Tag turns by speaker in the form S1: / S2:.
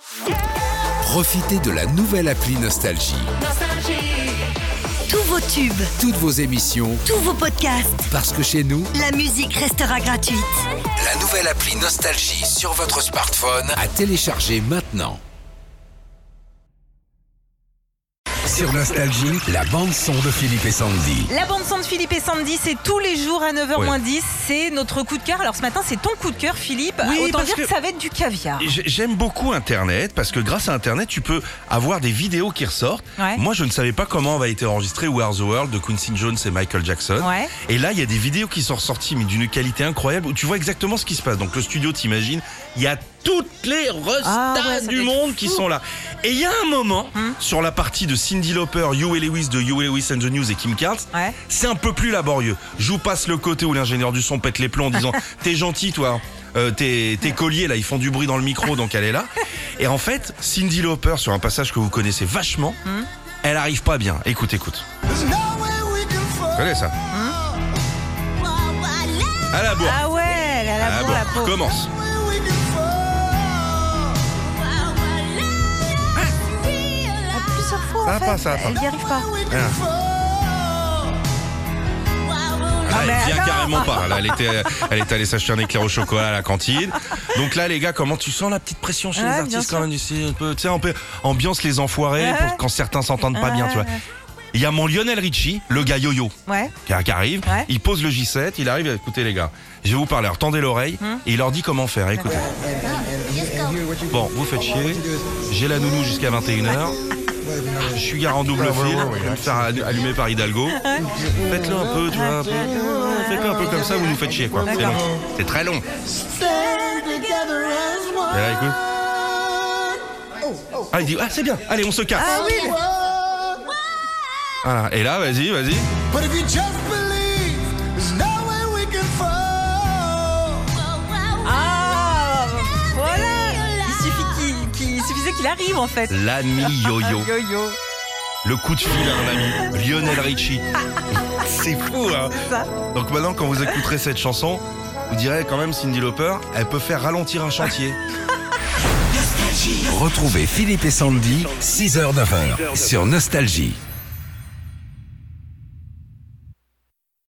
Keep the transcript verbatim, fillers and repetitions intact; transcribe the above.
S1: Profitez de la nouvelle appli Nostalgie.
S2: Tous vos tubes,
S1: Toutes vos émissions,
S2: tous vos podcasts,
S1: parce que chez nous,
S2: la musique restera gratuite.
S1: la nouvelle appli Nostalgie sur votre smartphone à télécharger maintenant. Sur Nostalgie, la bande-son de Philippe et Sandy.
S3: La bande-son de Philippe et Sandy, c'est tous les jours à neuf heures
S4: Ouais.
S3: moins dix. C'est notre coup de cœur. Alors ce matin, c'est ton coup de cœur, Philippe.
S4: Oui,
S3: Autant
S4: parce
S3: dire que...
S4: que-
S3: ça va être du caviar.
S4: J'ai- J'aime beaucoup Internet parce que grâce à Internet, tu peux avoir des vidéos qui ressortent.
S3: Ouais.
S4: Moi, je ne savais pas comment avait été enregistré We Are the World de Quincy Jones et Michael Jackson.
S3: Ouais.
S4: Et là, il y a des vidéos qui sont ressorties, mais d'une qualité incroyable, où tu vois exactement ce qui se passe. Donc le studio, t'imagines, il y a toutes les restas
S3: Ah ouais, ça
S4: du
S3: doit être
S4: monde
S3: fou.
S4: qui sont là. Et il y a un moment,
S3: Hum.
S4: sur la partie de Cyndi Lauper, Huey Lewis de Huey Lewis and the News et Kim Carnes,
S3: Ouais.
S4: c'est un peu plus laborieux. Je vous passe le côté où l'ingénieur du son pète les plombs en disant t'es gentil toi, euh, tes, tes colliers là ils font du bruit dans le micro donc elle est là. Et en fait Cyndi Lauper sur un passage que vous connaissez vachement,
S3: Hum.
S4: elle arrive pas bien. Écoute, écoute. Tu connais ça? À la bourre.
S3: Ah ouais, elle a
S4: À
S3: la
S4: la
S3: bourre, la
S4: bourre.
S3: peau.
S4: Commence.
S3: Plusieurs fois,
S4: Ça
S3: en
S4: va
S3: fait.
S4: pas, ça va pas.
S3: Elle n'y arrive pas.
S4: Là,
S3: mais
S4: elle vient
S3: attends.
S4: carrément pas. Là, elle était, elle est allée s'acheter un éclair au chocolat à la cantine. Donc là, les gars, comment tu sens la petite pression chez
S3: Ouais,
S4: les
S3: bien
S4: artistes
S3: sûr.
S4: quand même ici, un peu, tu sais, un peu ambiance les enfoirés
S3: Ouais.
S4: pour quand certains s'entendent pas bien, tu vois.
S3: Ouais.
S4: Il y a mon Lionel Richie, le gars yo-yo,
S3: Ouais.
S4: qui, qui arrive.
S3: Ouais.
S4: Il pose le J sept, il arrive. Écoutez les gars, je vais vous parler. Alors tendez l'oreille
S3: Hum.
S4: et il leur dit comment faire. Écoutez. Bon, vous faites chier. J'ai la nounou jusqu'à vingt et une heures. Je suis gare en double fil. Je vais me faire allu- allumer par Hidalgo. Faites-le un peu, tu vois. Un peu. Faites-le un peu comme ça, vous nous faites chier, quoi. C'est long. C'est très long. Et là, écoute. Ah, il dit, ah, c'est bien. Allez, on se casse.
S3: Ah oui.
S4: Voilà. Et là, vas-y, vas-y.
S5: But if you just believe, there's no way we can fall.
S3: Ah, voilà. Il suffit qu'il, qu'il- il suffisait qu'il arrive en fait.
S4: L'ami yo-yo.
S3: Yo-yo.
S4: Le coup de fil à un ami. Lionel Richie. C'est fou, hein.
S3: Ça.
S4: Donc maintenant, quand vous écouterez cette chanson, vous direz quand même Cyndi Lauper, elle peut faire ralentir un chantier.
S1: Retrouvez Philippe et Sandy, six heures neuf heures sur Nostalgie.